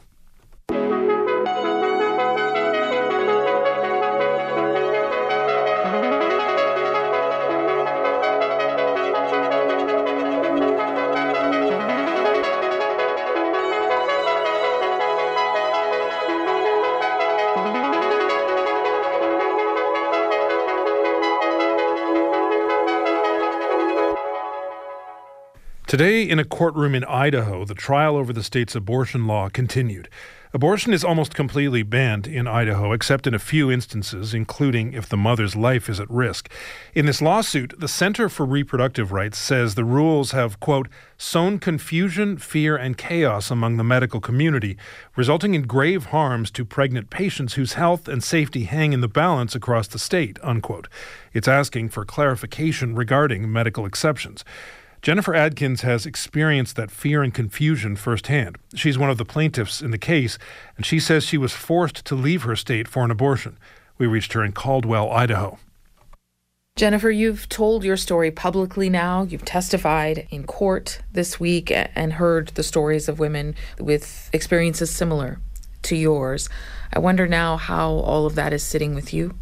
Today, in a courtroom in Idaho, the trial over the state's abortion law continued. Abortion is almost completely banned in Idaho, except in a few instances, including if the mother's life is at risk. In this lawsuit, the Center for Reproductive Rights says the rules have, quote, sown confusion, fear, and chaos among the medical community, resulting in grave harms to pregnant patients whose health and safety hang in the balance across the state, unquote. It's asking for clarification regarding medical exceptions. Jennifer Adkins has experienced that fear and confusion firsthand. She's one of the plaintiffs in the case, and she says she was forced to leave her state for an abortion. We reached her in Caldwell, Idaho. Jennifer, you've told your story publicly now. You've testified in court this week and heard the stories of women with experiences similar to yours. I wonder now how all of that is sitting with you.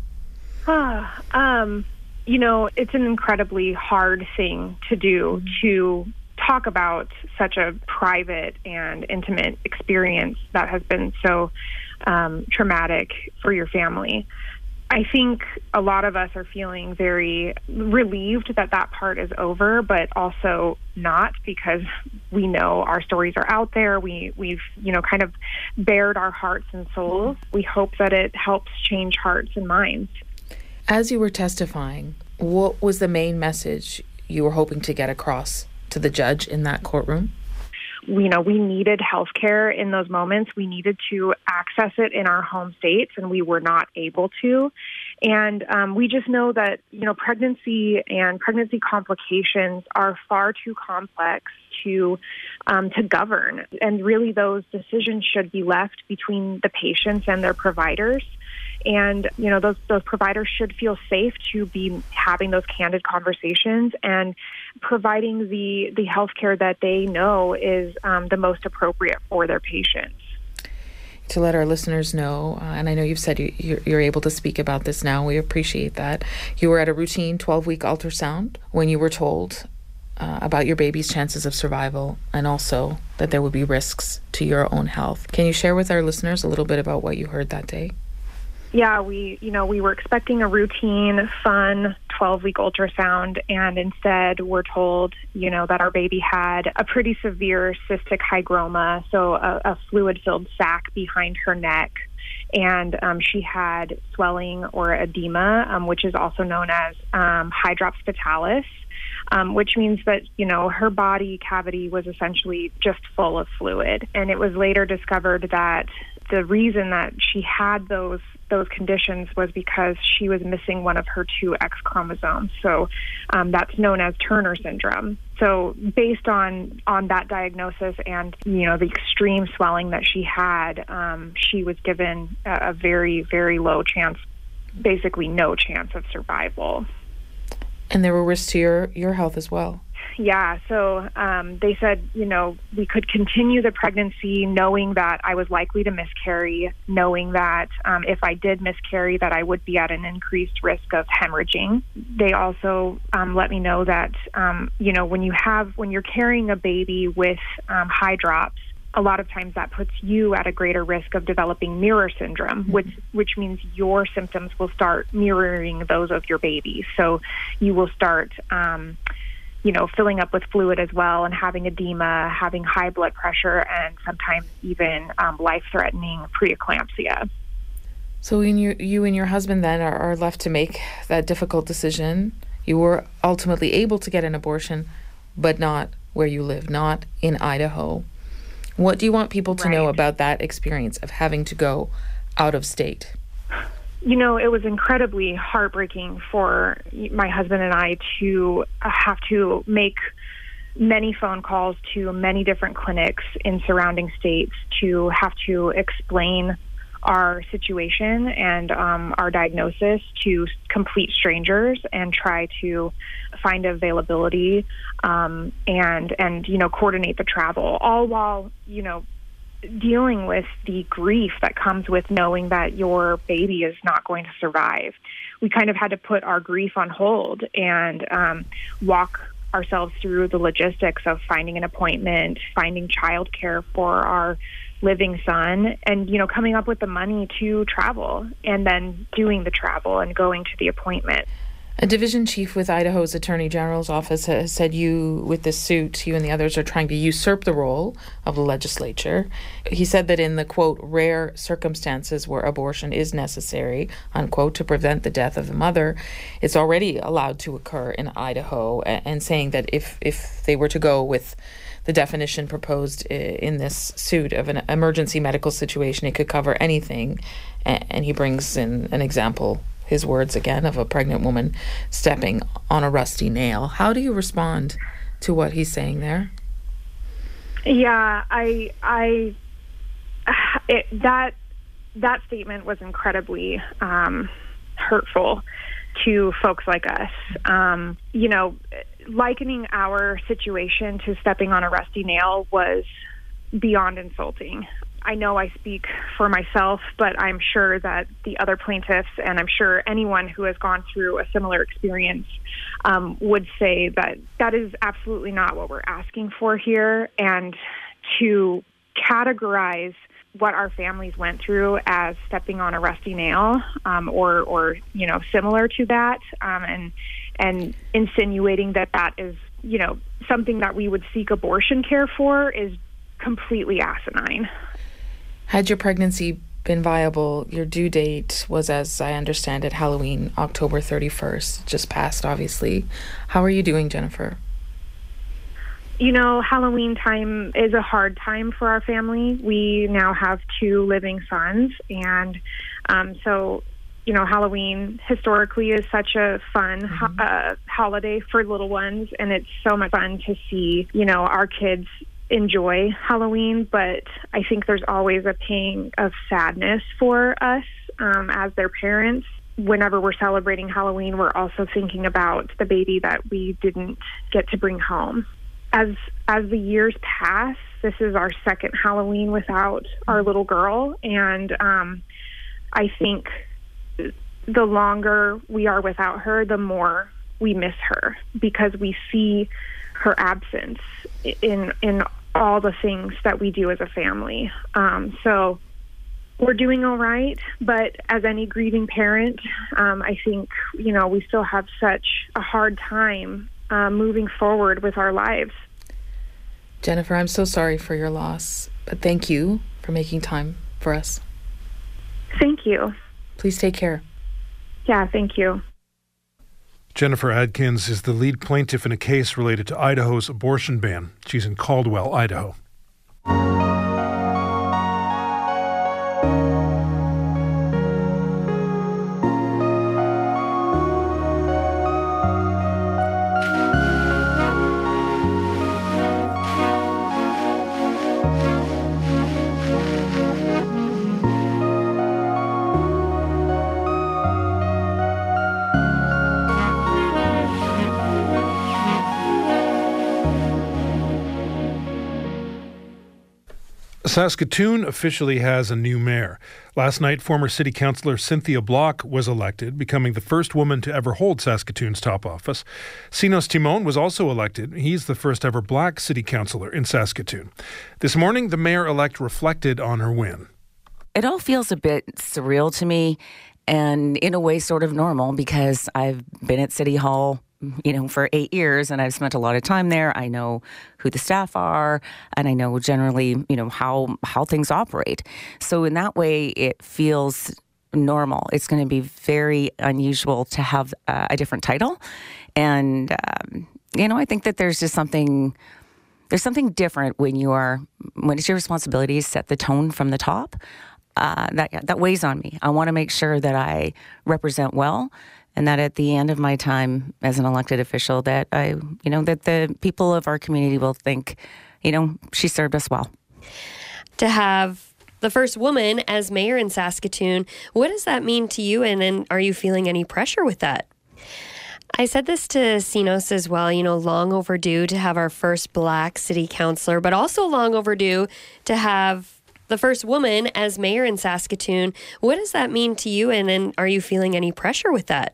Ah, um... You know, it's an incredibly hard thing to do, to talk about such a private and intimate experience that has been so um, traumatic for your family. I think a lot of us are feeling very relieved that that part is over, but also not, because we know our stories are out there. We, we've, you know, kind of bared our hearts and souls. We hope that it helps change hearts and minds. As you were testifying, what was the main message you were hoping to get across to the judge in that courtroom? You know, we needed health care in those moments. We needed to access it in our home states, and we were not able to. And um, we just know that, you know, pregnancy and pregnancy complications are far too complex to um, to govern. And really, those decisions should be left between the patients and their providers. And, you know, those those providers should feel safe to be having those candid conversations and providing the, the health care that they know is um, the most appropriate for their patients. To let our listeners know, uh, and I know you've said you, you're, you're able to speak about this now, we appreciate that. You were at a routine twelve-week ultrasound when you were told uh, about your baby's chances of survival and also that there would be risks to your own health. Can you share with our listeners a little bit about what you heard that day? Yeah, we, you know, we were expecting a routine, fun twelve-week ultrasound, and instead we're told, you know, that our baby had a pretty severe cystic hygroma, so a, a fluid-filled sac behind her neck, and um, she had swelling or edema, um, which is also known as um, hydrops fetalis, um, which means that, you know, her body cavity was essentially just full of fluid. And it was later discovered that the reason that she had those those conditions was because she was missing one of her two X chromosomes. So um, that's known as Turner syndrome. So based on, on that diagnosis and, you know, the extreme swelling that she had, um, she was given a, a very, very low chance, basically no chance of survival. And there were risks to your, your health as well. Yeah, so um, they said, you know, we could continue the pregnancy knowing that I was likely to miscarry, knowing that um, if I did miscarry, that I would be at an increased risk of hemorrhaging. They also um, let me know that, um, you know, when you have, when you're carrying a baby with um, hydrops, a lot of times that puts you at a greater risk of developing mirror syndrome, which which means your symptoms will start mirroring those of your baby. So you will start um you know, filling up with fluid as well and having edema, having high blood pressure, and sometimes even um, life-threatening preeclampsia. So when you, you and your husband then are, are left to make that difficult decision, you were ultimately able to get an abortion, but not where you live, not in Idaho. What do you want people to right. know about that experience of having to go out of state? You know, it was incredibly heartbreaking for my husband and I to have to make many phone calls to many different clinics in surrounding states to have to explain our situation and um, our diagnosis to complete strangers and try to find availability um, and, and, you know, coordinate the travel, all while, you know, dealing with the grief that comes with knowing that your baby is not going to survive. We kind of had to put our grief on hold and um, walk ourselves through the logistics of finding an appointment, finding childcare for our living son, and, you know, coming up with the money to travel and then doing the travel and going to the appointment. A division chief with Idaho's Attorney General's office has said you, with this suit, you and the others are trying to usurp the role of the legislature. He said that in the, quote, rare circumstances where abortion is necessary, unquote, to prevent the death of the mother, it's already allowed to occur in Idaho, and saying that if, if they were to go with the definition proposed in this suit of an emergency medical situation, it could cover anything. And he brings in an example, his words again, of a pregnant woman stepping on a rusty nail. How do you respond to what he's saying there? Yeah, I, I, it, that, that statement was incredibly um, hurtful to folks like us. Um, you know, likening our situation to stepping on a rusty nail was beyond insulting. I know I speak for myself, but I'm sure that the other plaintiffs, and I'm sure anyone who has gone through a similar experience um, would say that that is absolutely not what we're asking for here. And to categorize what our families went through as stepping on a rusty nail um, or, or, you know, similar to that, um, and and insinuating that that is, you know, something that we would seek abortion care for is completely asinine. Had your pregnancy been viable, your due date was, as I understand it, Halloween, October thirty-first, just passed, obviously. How are you doing, Jennifer? You know, Halloween time is a hard time for our family. We now have two living sons, and um, so, you know, Halloween historically is such a fun mm-hmm. ho- uh, holiday for little ones, and it's so much fun to see, you know, our kids enjoy Halloween, but I think there's always a pang of sadness for us um, as their parents. Whenever we're celebrating Halloween, we're also thinking about the baby that we didn't get to bring home. As as the years pass, this is our second Halloween without our little girl, and um, I think the longer we are without her, the more we miss her, because we see her absence in in all the things that we do as a family. Um, so we're doing all right, but as any grieving parent, um, I think, you know, we still have such a hard time uh, moving forward with our lives. Jennifer, I'm so sorry for your loss, but thank you for making time for us. Thank you. Please take care. Yeah, thank you. Jennifer Adkins is the lead plaintiff in a case related to Idaho's abortion ban. She's in Caldwell, Idaho. Saskatoon officially has a new mayor. Last night, former city councillor Cynthia Block was elected, becoming the first woman to ever hold Saskatoon's top office. Sinos Timon was also elected. He's the first ever black city councillor in Saskatoon. This morning, the mayor-elect reflected on her win. It all feels a bit surreal to me, and in a way sort of normal, because I've been at City Hall, you know, for eight years, and I've spent a lot of time there. I know who the staff are, and I know generally, you know, how how things operate. So in that way, it feels normal. It's going to be very unusual to have uh, a different title, and um, you know, I think that there's just something there's something different when you are when it's your responsibility to set the tone from the top. Uh, that that weighs on me. I want to make sure that I represent well, and that at the end of my time as an elected official, that I, you know, that the people of our community will think, you know, she served us well. To have the first woman as mayor in Saskatoon, what does that mean to you? And then are you feeling any pressure with that? I said this to Sinos as well, you know, long overdue to have our first Black city councillor, but also long overdue to have the first woman as mayor in Saskatoon. What does that mean to you? And then are you feeling any pressure with that?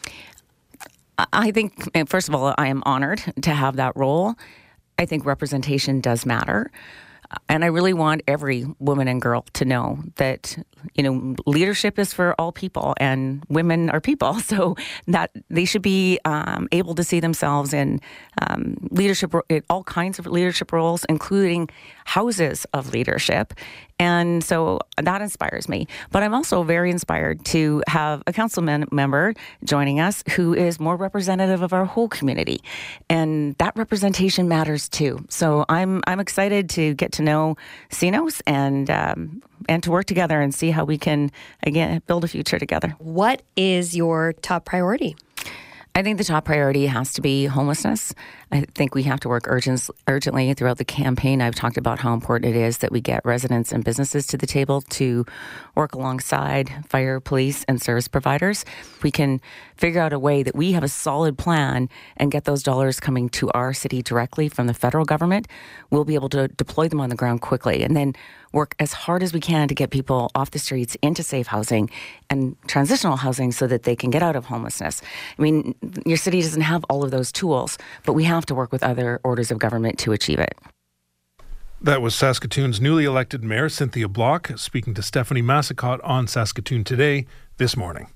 I think, first of all, I am honored to have that role. I think representation does matter. And I really want every woman and girl to know that, you know, leadership is for all people and women are people. So that they should be um, able to see themselves in um, leadership, in all kinds of leadership roles, including houses of leadership. And so that inspires me. But I'm also very inspired to have a council member joining us who is more representative of our whole community. And that representation matters too. So I'm I'm excited to get to know Sinos and um, and to work together and see how we can, again, build a future together. What is your top priority? I think the top priority has to be homelessness. I think we have to work urgent, urgently throughout the campaign. I've talked about how important it is that we get residents and businesses to the table to work alongside fire, police, and service providers. If we can figure out a way that we have a solid plan and get those dollars coming to our city directly from the federal government, we'll be able to deploy them on the ground quickly and then work as hard as we can to get people off the streets into safe housing and transitional housing so that they can get out of homelessness. I mean, your city doesn't have all of those tools, but we have to work with other orders of government to achieve it. That was Saskatoon's newly elected mayor, Cynthia Block, speaking to Stephanie Massicott on Saskatoon Today this morning.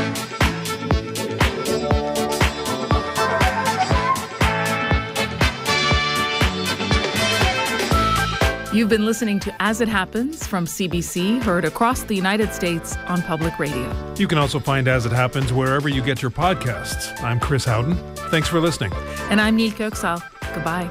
You've been listening to As It Happens from C B C, heard across the United States on public radio. You can also find As It Happens wherever you get your podcasts. I'm Chris Howden. Thanks for listening. And I'm Neil Köksal. Goodbye.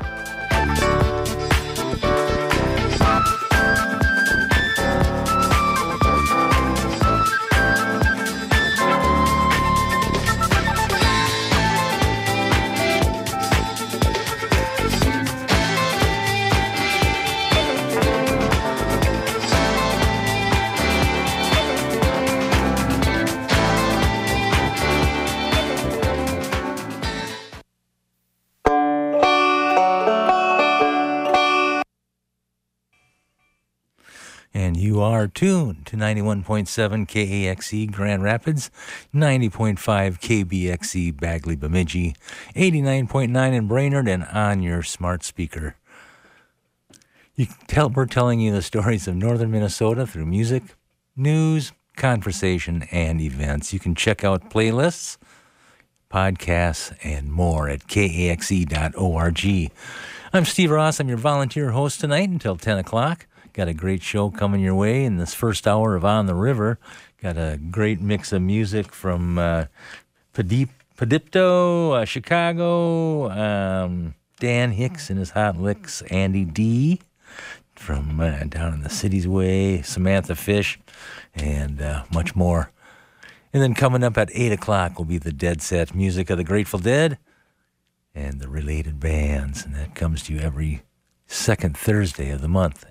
And you are tuned to ninety-one point seven K A X E Grand Rapids, ninety point five K B X E Bagley Bemidji, eighty-nine point nine in Brainerd, and on your smart speaker. You tell, we're telling you the stories of northern Minnesota through music, news, conversation, and events. You can check out playlists, podcasts, and more at K A X E dot org. I'm Steve Ross. I'm your volunteer host tonight until ten o'clock. Got a great show coming your way in this first hour of On the River. Got a great mix of music from uh, Padip, Padipto, uh, Chicago, um, Dan Hicks and his Hot Licks, Andy D. from uh, down in the City's Way, Samantha Fish, and uh, much more. And then coming up at eight o'clock will be the Dead Set music of the Grateful Dead and the related bands. And that comes to you every second Thursday of the month